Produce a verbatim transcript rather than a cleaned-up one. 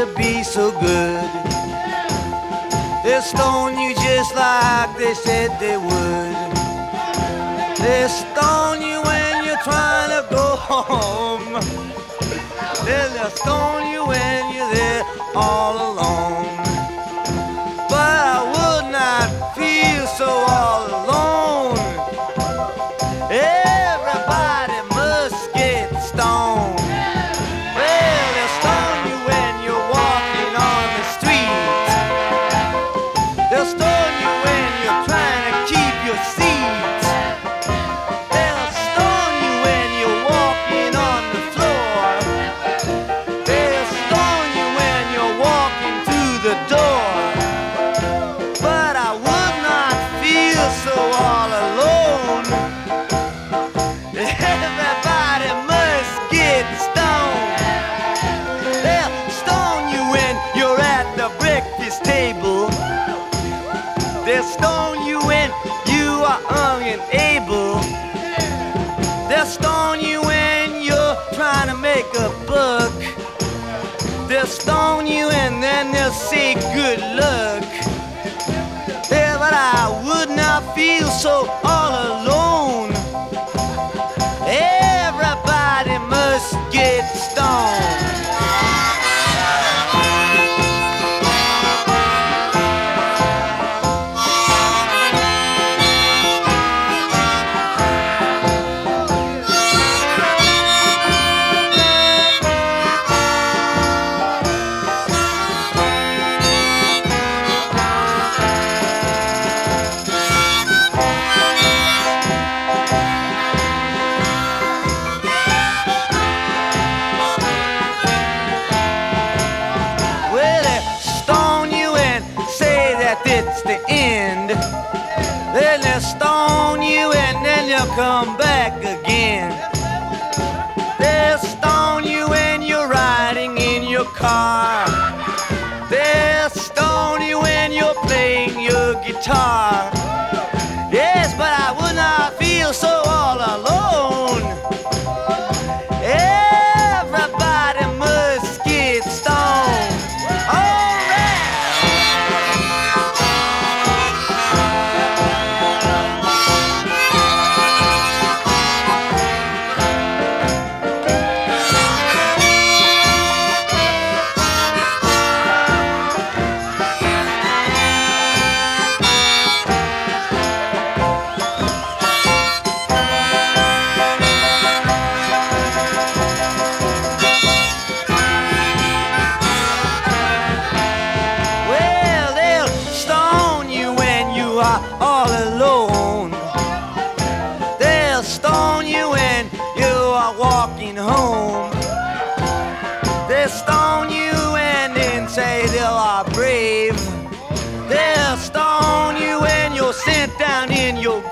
to be so good. They'll stone you just like they said they would. They'll stone you when you're trying to go home. They'll stone you when you're there all alone. But I would not feel so all alone. Everybody must get stoned. Well, they'll stone you when you're walking on the street. They'll stone you when you're trying to keep your seat. They'll stone you when you're walking on the floor. They'll stone you when you're walking through the door. But I would not feel so all alone. Everybody must get stoned. They'll stone you when you're at the breakfast table. They'll stone you when you are young and able. They'll stone you when you're trying to make a buck. They'll stone you and then they'll say good luck. Yeah, but I would not feel so all alone. Everybody must get stoned. It's the end. Then they'll stone you and then you'll come back again. They'll stone you when you're riding in your car. They'll stone you when you're playing your guitar. Yes, but I would not feel so all alone. Everybody must get stoned. Oh, all alone. They'll stone you when you are walking home. They'll stone you and then say they are brave. They'll stone you when you're sent down in your